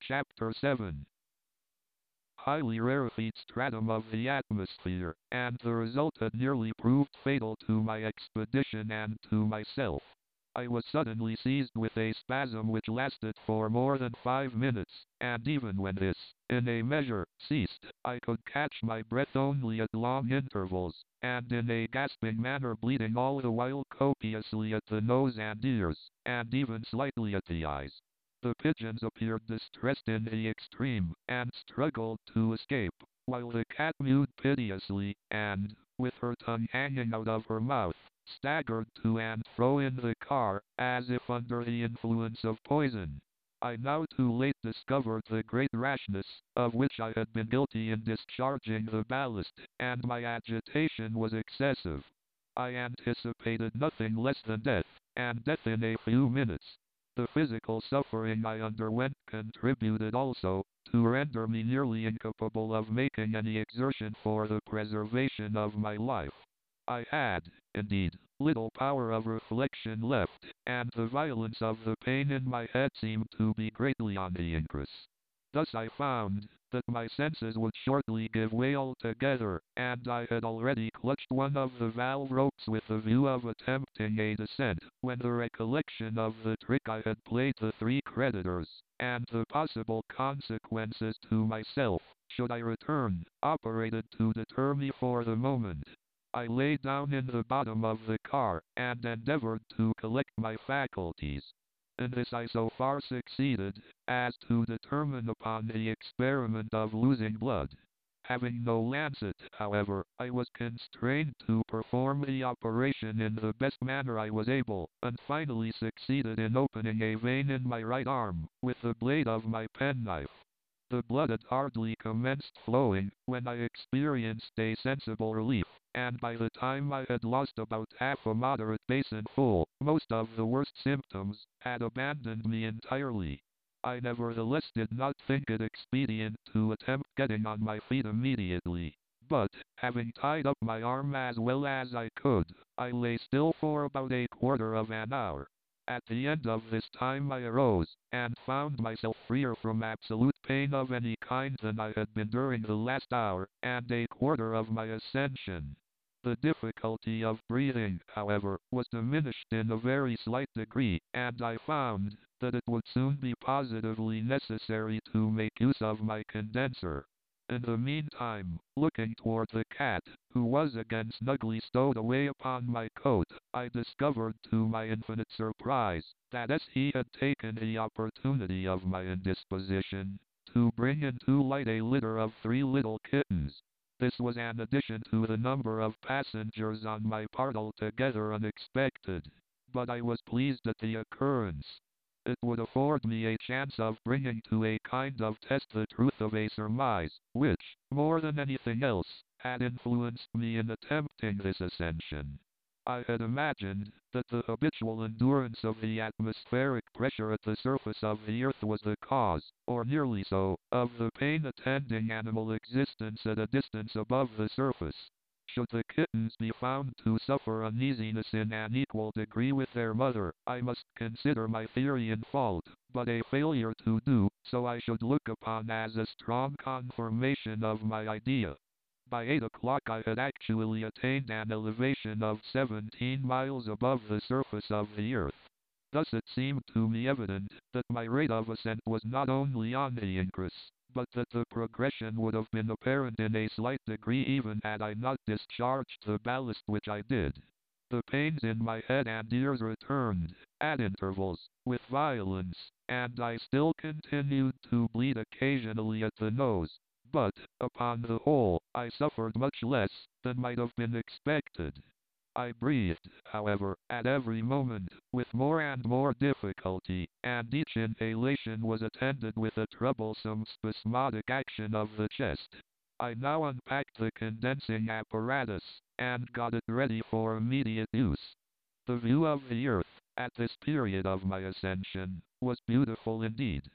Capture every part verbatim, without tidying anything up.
Chapter seven. Highly rarefied stratum of the atmosphere, and the result had nearly proved fatal to my expedition and to myself. I was suddenly seized with a spasm which lasted for more than five minutes, and even when this, in a measure, ceased, I could catch my breath only at long intervals, and in a gasping manner, bleeding all the while copiously at the nose and ears, and even slightly at the eyes. The pigeons appeared distressed in the extreme, and struggled to escape, while the cat mewed piteously, and, with her tongue hanging out of her mouth, staggered to and fro in the car, as if under the influence of poison. I now too late discovered the great rashness, of which I had been guilty in discharging the ballast, and my agitation was excessive. I anticipated nothing less than death, and death in a few minutes. The physical suffering I underwent contributed also to render me nearly incapable of making any exertion for the preservation of my life. I had, indeed, little power of reflection left, and the violence of the pain in my head seemed to be greatly on the increase. Thus I found that my senses would shortly give way altogether, and I had already clutched one of the valve ropes with the view of attempting a descent, when the recollection of the trick I had played the three creditors, and the possible consequences to myself, should I return, operated to deter me for the moment. I lay down in the bottom of the car, and endeavored to collect my faculties. In this I so far succeeded, as to determine upon the experiment of losing blood. Having no lancet, however, I was constrained to perform the operation in the best manner I was able, and finally succeeded in opening a vein in my right arm, with the blade of my penknife. The blood had hardly commenced flowing, when I experienced a sensible relief, and by the time I had lost about half a moderate basin full, most of the worst symptoms had abandoned me entirely. I nevertheless did not think it expedient to attempt getting on my feet immediately, but, having tied up my arm as well as I could, I lay still for about a quarter of an hour. At the end of this time I arose, and found myself freer from absolute pain of any kind than I had been during the last hour and a quarter of my ascension. The difficulty of breathing, however, was diminished in a very slight degree, and I found that it would soon be positively necessary to make use of my condenser. In the meantime, looking toward the cat, who was again snugly stowed away upon my coat, I discovered to my infinite surprise, that as he had taken the opportunity of my indisposition, to bring into light a litter of three little kittens. This was an addition to the number of passengers on my part altogether unexpected, but I was pleased at the occurrence. It would afford me a chance of bringing to a kind of test the truth of a surmise, which, more than anything else, had influenced me in attempting this ascension. I had imagined that the habitual endurance of the atmospheric pressure at the surface of the earth was the cause, or nearly so, of the pain attending animal existence at a distance above the surface. Should the kittens be found to suffer uneasiness in an equal degree with their mother, I must consider my theory in fault, but a failure to do so I should look upon as a strong confirmation of my idea. By eight o'clock I had actually attained an elevation of seventeen miles above the surface of the earth. Thus it seemed to me evident that my rate of ascent was not only on the increase, but that the progression would have been apparent in a slight degree even had I not discharged the ballast which I did. The pains in my head and ears returned, at intervals, with violence, and I still continued to bleed occasionally at the nose, but, upon the whole, I suffered much less than might have been expected. I breathed, however, at every moment, with more and more difficulty, and each inhalation was attended with a troublesome spasmodic action of the chest. I now unpacked the condensing apparatus, and got it ready for immediate use. The view of the earth, at this period of my ascension, was beautiful indeed.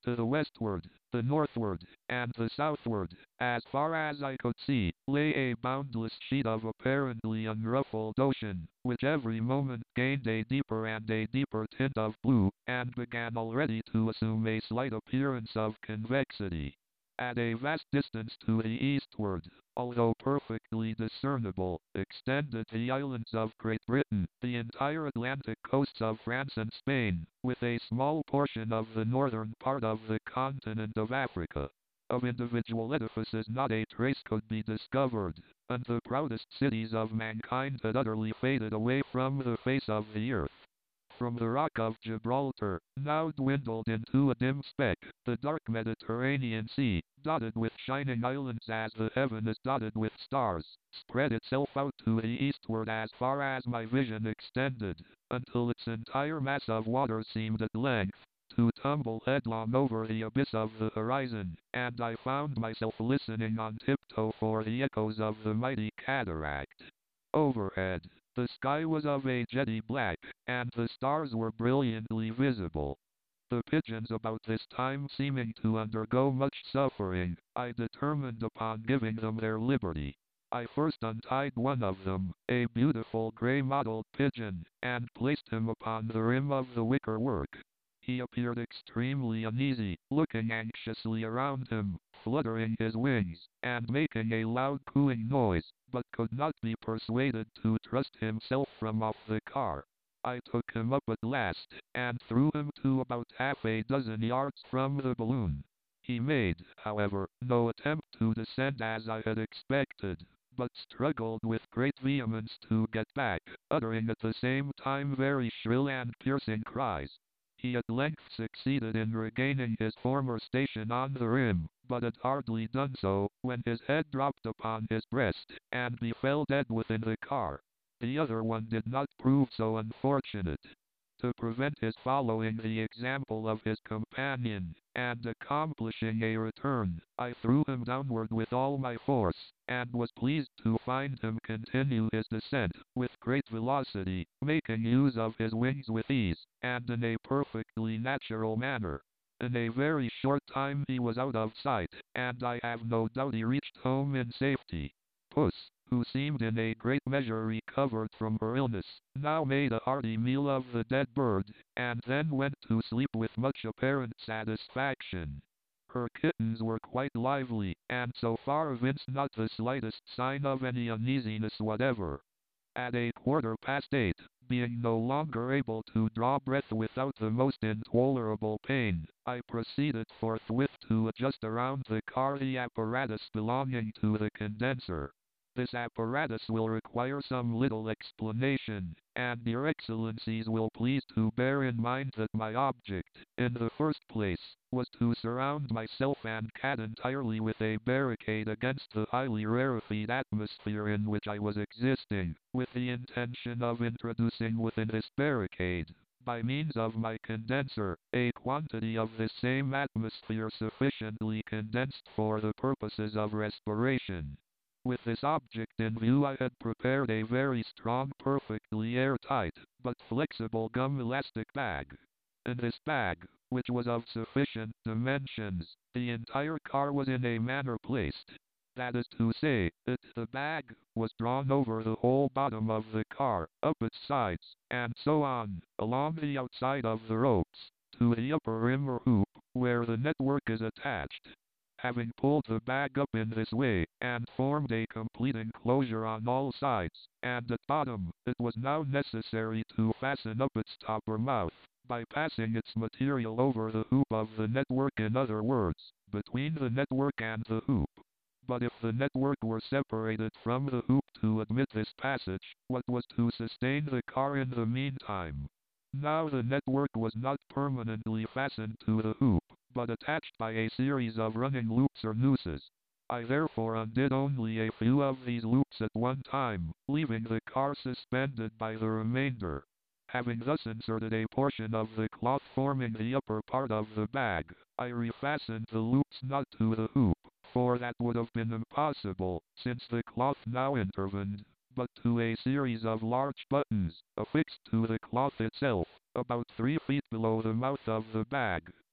To the westward, the northward, and the southward, as far as I could see, lay a boundless sheet of apparently unruffled ocean, which every moment gained a deeper and a deeper tint of blue, and began already to assume a slight appearance of convexity. At a vast distance to the eastward, although perfectly discernible, extended the islands of Great Britain, the entire Atlantic coasts of France and Spain, with a small portion of the northern part of the continent of Africa. Of individual edifices not a trace could be discovered, and the proudest cities of mankind had utterly faded away from the face of the earth. From the Rock of Gibraltar, now dwindled into a dim speck, the dark Mediterranean Sea, dotted with shining islands as the heaven is dotted with stars, spread itself out to the eastward as far as my vision extended, until its entire mass of water seemed at length to tumble headlong over the abyss of the horizon, and I found myself listening on tiptoe for the echoes of the mighty cataract. Overhead, the sky was of a jetty black, and the stars were brilliantly visible. The pigeons about this time seeming to undergo much suffering, I determined upon giving them their liberty. I first untied one of them, a beautiful grey-mottled pigeon, and placed him upon the rim of the wicker work. He appeared extremely uneasy, looking anxiously around him, fluttering his wings, and making a loud cooing noise, but could not be persuaded to trust himself from off the car. I took him up at last, and threw him to about half a dozen yards from the balloon. He made, however, no attempt to descend as I had expected, but struggled with great vehemence to get back, uttering at the same time very shrill and piercing cries. He at length succeeded in regaining his former station on the rim, but had hardly done so, when his head dropped upon his breast, and he fell dead within the car. The other one did not prove so unfortunate. To prevent his following the example of his companion, and accomplishing a return, I threw him downward with all my force, and was pleased to find him continue his descent with great velocity, making use of his wings with ease, and in a perfectly natural manner. In a very short time he was out of sight, and I have no doubt he reached home in safety. Puss, who seemed in a great measure recovered from her illness, now made a hearty meal of the dead bird, and then went to sleep with much apparent satisfaction. Her kittens were quite lively, and so far evinced not the slightest sign of any uneasiness whatever. At a quarter past eight, being no longer able to draw breath without the most intolerable pain, I proceeded forthwith to adjust around the car the apparatus belonging to the condenser. This apparatus will require some little explanation, and your excellencies will please to bear in mind that my object, in the first place, was to surround myself and cat entirely with a barricade against the highly rarefied atmosphere in which I was existing, with the intention of introducing within this barricade, by means of my condenser, a quantity of this same atmosphere sufficiently condensed for the purposes of respiration. With this object in view I had prepared a very strong, perfectly airtight, but flexible gum elastic bag. In this bag, which was of sufficient dimensions, the entire car was in a manner placed. That is to say, it, the bag, was drawn over the whole bottom of the car, up its sides, and so on, along the outside of the ropes, to the upper rim or hoop, where the network is attached. Having pulled the bag up in this way, and formed a complete enclosure on all sides, and at bottom, it was now necessary to fasten up its top or mouth, by passing its material over the hoop of the network, in other words, between the network and the hoop. But if the network were separated from the hoop to admit this passage, what was to sustain the car in the meantime? Now the network was not permanently fastened to the hoop, but attached by a series of running loops or nooses. I therefore undid only a few of these loops at one time, leaving the car suspended by the remainder. Having thus inserted a portion of the cloth forming the upper part of the bag, I refastened the loops not to the hoop, for that would have been impossible, since the cloth now intervened, but to a series of large buttons, affixed to the cloth itself, about three feet below the mouth of the bag.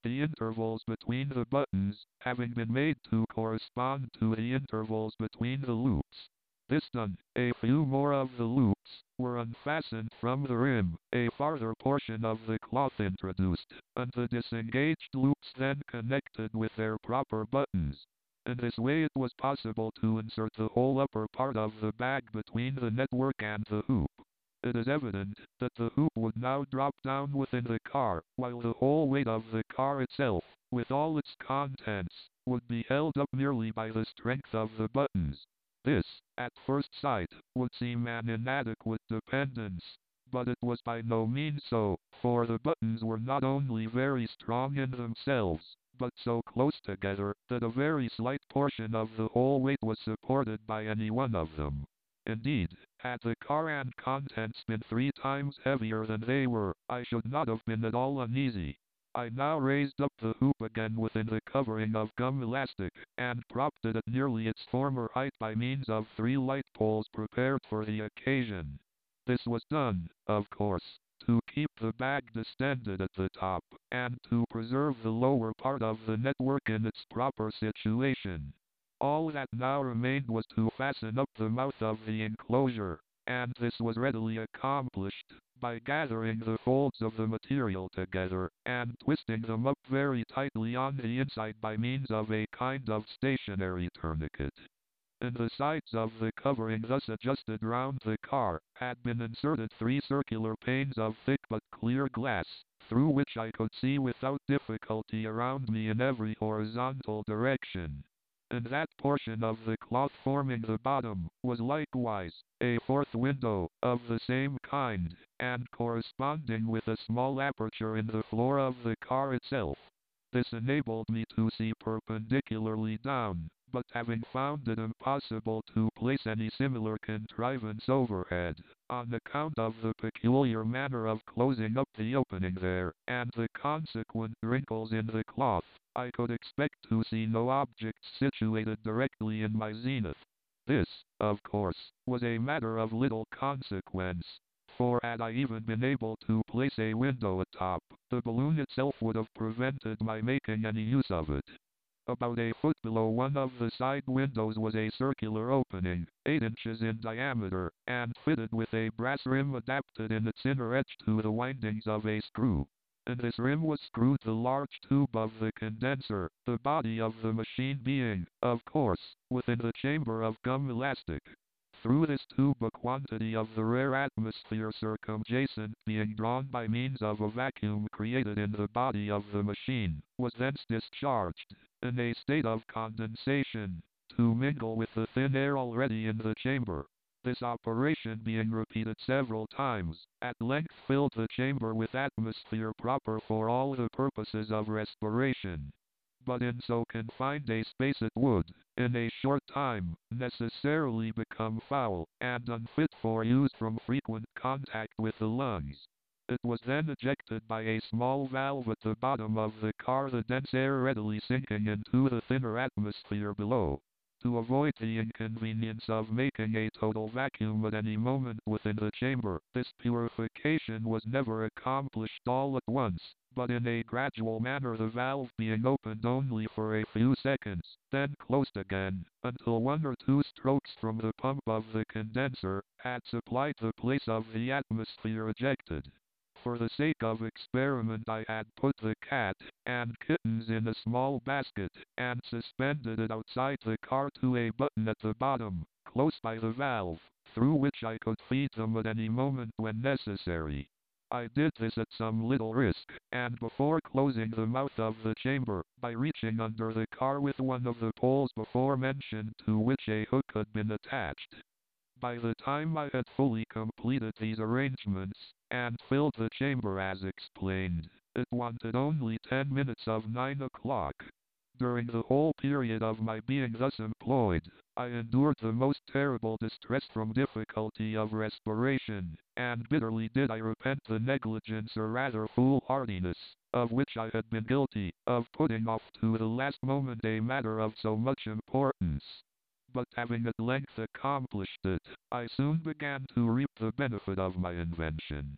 the intervals between the buttons having been made to correspond to the intervals between the loops. This done, a few more of the loops were unfastened from the rim, a farther portion of the cloth introduced, and the disengaged loops then connected with their proper buttons. In this way it was possible to insert the whole upper part of the bag between the network and the hoop. It is evident that the hoop would now drop down within the car, while the whole weight of the car itself, with all its contents, would be held up merely by the strength of the buttons. This, at first sight, would seem an inadequate dependence, but it was by no means so, for the buttons were not only very strong in themselves, but so close together that a very slight portion of the whole weight was supported by any one of them. Indeed, had the car and contents been three times heavier than they were, I should not have been at all uneasy. I now raised up the hoop again within the covering of gum elastic, and propped it at nearly its former height by means of three light poles prepared for the occasion. This was done, of course, to keep the bag distended at the top, and to preserve the lower part of the network in its proper situation. All that now remained was to fasten up the mouth of the enclosure, and this was readily accomplished by gathering the folds of the material together, and twisting them up very tightly on the inside by means of a kind of stationary tourniquet. In the sides of the covering thus adjusted round the car, had been inserted three circular panes of thick but clear glass, through which I could see without difficulty around me in every horizontal direction. In that portion of the cloth forming the bottom, was likewise a fourth window, of the same kind, and corresponding with a small aperture in the floor of the car itself. This enabled me to see perpendicularly down, but having found it impossible to place any similar contrivance overhead, on account of the peculiar manner of closing up the opening there, and the consequent wrinkles in the cloth, I could expect to see no objects situated directly in my zenith. This, of course, was a matter of little consequence, for had I even been able to place a window atop, the balloon itself would have prevented my making any use of it. About a foot below one of the side windows was a circular opening, eight inches in diameter, and fitted with a brass rim adapted in its inner edge to the windings of a screw. In this rim was screwed the large tube of the condenser, the body of the machine being, of course, within the chamber of gum elastic. Through this tube a quantity of the rare atmosphere circumjacent, being drawn by means of a vacuum created in the body of the machine, was thence discharged, in a state of condensation, to mingle with the thin air already in the chamber. This operation being repeated several times, at length filled the chamber with atmosphere proper for all the purposes of respiration. But in so confined a space it would, in a short time, necessarily become foul, and unfit for use from frequent contact with the lungs. It was then ejected by a small valve at the bottom of the car, the dense air readily sinking into the thinner atmosphere below. To avoid the inconvenience of making a total vacuum at any moment within the chamber, this purification was never accomplished all at once, but in a gradual manner, the valve being opened only for a few seconds, then closed again, until one or two strokes from the pump of the condenser had supplied the place of the atmosphere ejected. For the sake of experiment I had put the cat and kittens in a small basket, and suspended it outside the car to a button at the bottom, close by the valve, through which I could feed them at any moment when necessary. I did this at some little risk, and before closing the mouth of the chamber, by reaching under the car with one of the poles before mentioned, to which a hook had been attached. By the time I had fully completed these arrangements, and filled the chamber as explained, it wanted only ten minutes of nine o'clock. During the whole period of my being thus employed, I endured the most terrible distress from difficulty of respiration, and bitterly did I repent the negligence, or rather foolhardiness, of which I had been guilty, of putting off to the last moment a matter of so much importance. But having at length accomplished it, I soon began to reap the benefit of my invention.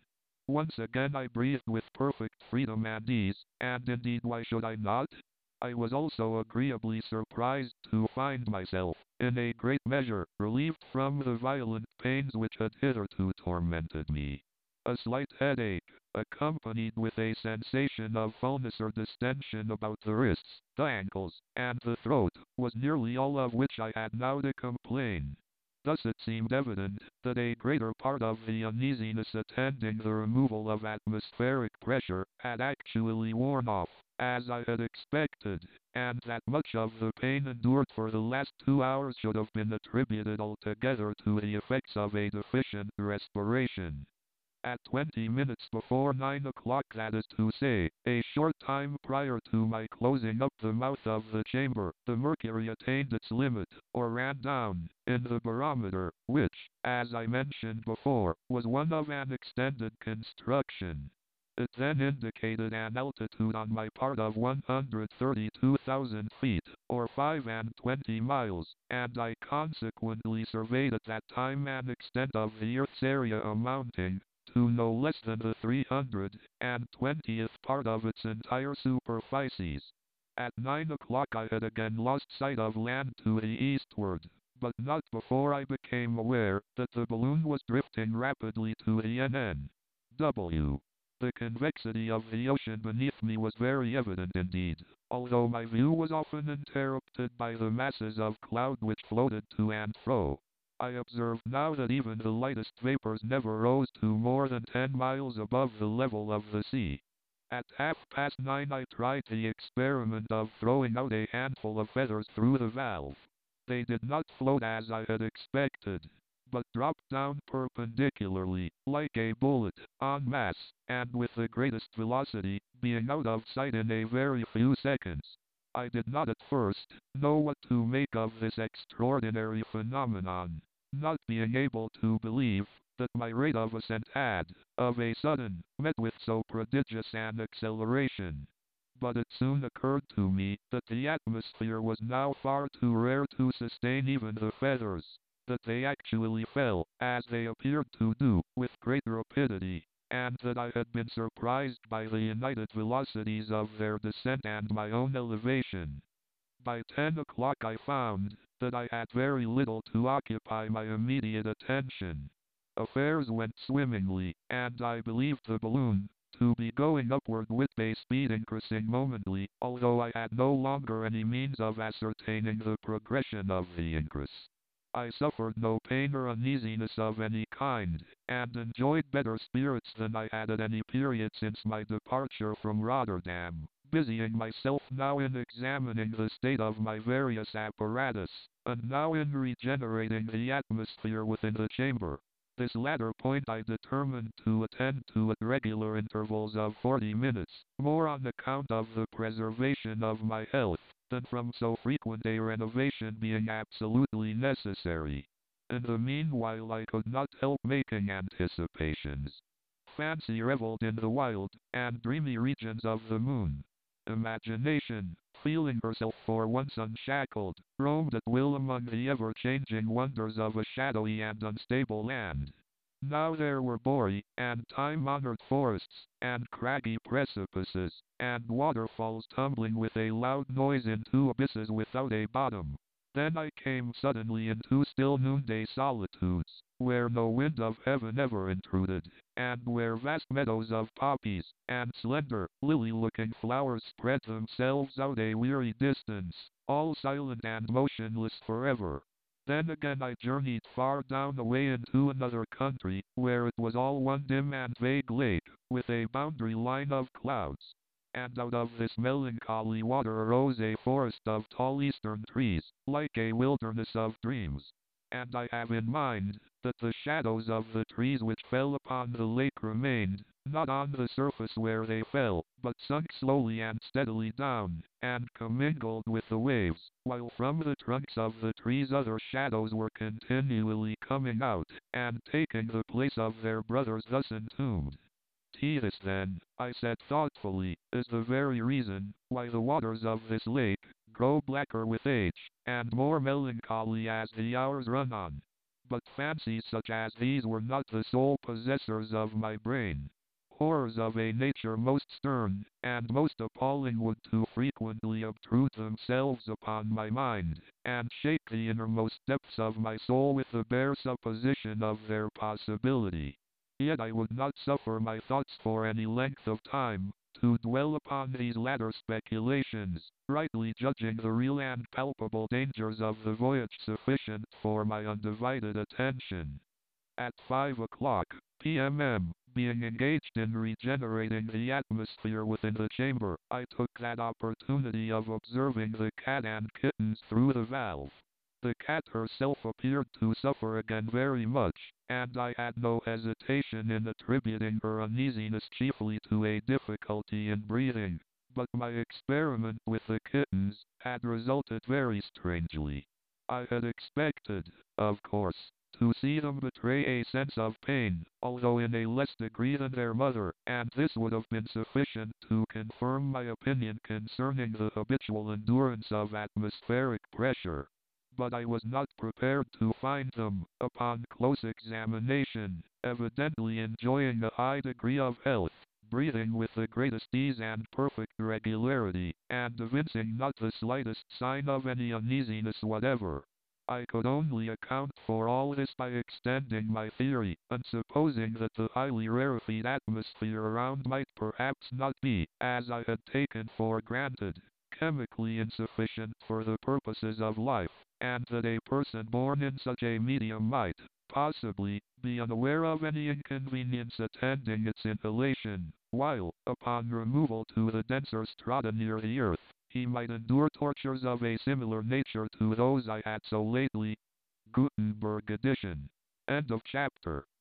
Once again I breathed with perfect freedom and ease, and indeed why should I not? I was also agreeably surprised to find myself, in a great measure, relieved from the violent pains which had hitherto tormented me. A slight headache, accompanied with a sensation of fullness or distension about the wrists, the ankles, and the throat, was nearly all of which I had now to complain. Thus it seemed evident that a greater part of the uneasiness attending the removal of atmospheric pressure had actually worn off, as I had expected, and that much of the pain endured for the last two hours should have been attributed altogether to the effects of a deficient respiration. At twenty minutes before nine o'clock, that is to say, a short time prior to my closing up the mouth of the chamber, the mercury attained its limit, or ran down, in the barometer, which, as I mentioned before, was one of an extended construction. It then indicated an altitude on my part of one hundred thirty-two thousand feet, or five and twenty miles, and I consequently surveyed at that time an extent of the earth's area amounting to no less than the three hundred and twentieth part of its entire superficies. At nine o'clock I had again lost sight of land to the eastward, but not before I became aware that the balloon was drifting rapidly to the N N W. The convexity of the ocean beneath me was very evident indeed, although my view was often interrupted by the masses of cloud which floated to and fro. I observed now that even the lightest vapors never rose to more than ten miles above the level of the sea. At half past nine I tried the experiment of throwing out a handful of feathers through the valve. They did not float as I had expected, but dropped down perpendicularly, like a bullet, en masse, and with the greatest velocity, being out of sight in a very few seconds. I did not at first know what to make of this extraordinary phenomenon, not being able to believe that my rate of ascent had, of a sudden, met with so prodigious an acceleration. But it soon occurred to me that the atmosphere was now far too rare to sustain even the feathers, that they actually fell, as they appeared to do, with great rapidity, and that I had been surprised by the united velocities of their descent and my own elevation. By ten o'clock I found that I had very little to occupy my immediate attention. Affairs went swimmingly, and I believed the balloon to be going upward with a speed increasing momently, although I had no longer any means of ascertaining the progression of the increase. I suffered no pain or uneasiness of any kind, and enjoyed better spirits than I had at any period since my departure from Rotterdam, busying myself now in examining the state of my various apparatus, and now in regenerating the atmosphere within the chamber. This latter point I determined to attend to at regular intervals of forty minutes, more on account of the preservation of my health than from so frequent a renovation being absolutely necessary. In the meanwhile I could not help making anticipations. Fancy reveled in the wild and dreamy regions of the moon. Imagination, feeling herself for once unshackled, roamed at will among the ever-changing wonders of a shadowy and unstable land. Now there were boreal and time-honored forests, and craggy precipices, and waterfalls tumbling with a loud noise into abysses without a bottom. Then I came suddenly into still noonday solitudes, where no wind of heaven ever intruded, and where vast meadows of poppies and slender, lily-looking flowers spread themselves out a weary distance, all silent and motionless forever. Then again I journeyed far down away into another country, where it was all one dim and vague lake, with a boundary line of clouds. And out of this melancholy water arose a forest of tall eastern trees, like a wilderness of dreams. And I have in mind that the shadows of the trees which fell upon the lake remained, not on the surface where they fell, but sunk slowly and steadily down, and commingled with the waves, while from the trunks of the trees other shadows were continually coming out, and taking the place of their brothers thus entombed. This then, I said thoughtfully, is the very reason why the waters of this lake grow blacker with age, and more melancholy as the hours run on. But fancies such as these were not the sole possessors of my brain. Horrors of a nature most stern, and most appalling would too frequently obtrude themselves upon my mind, and shake the innermost depths of my soul with the bare supposition of their possibility. Yet I would not suffer my thoughts for any length of time to dwell upon these latter speculations, rightly judging the real and palpable dangers of the voyage sufficient for my undivided attention. At five o'clock p m, being engaged in regenerating the atmosphere within the chamber, I took that opportunity of observing the cat and kittens through the valve. The cat herself appeared to suffer again very much, and I had no hesitation in attributing her uneasiness chiefly to a difficulty in breathing. But my experiment with the kittens had resulted very strangely. I had expected, of course, to see them betray a sense of pain, although in a less degree than their mother, and this would have been sufficient to confirm my opinion concerning the habitual endurance of atmospheric pressure. But I was not prepared to find them, upon close examination, evidently enjoying a high degree of health, breathing with the greatest ease and perfect regularity, and evincing not the slightest sign of any uneasiness whatever. I could only account for all this by extending my theory, and supposing that the highly rarefied atmosphere around might perhaps not be, as I had taken for granted, chemically insufficient for the purposes of life, and that a person born in such a medium might, possibly, be unaware of any inconvenience attending its inhalation, while, upon removal to the denser strata near the earth, he might endure tortures of a similar nature to those I had so lately. Gutenberg edition. End of chapter.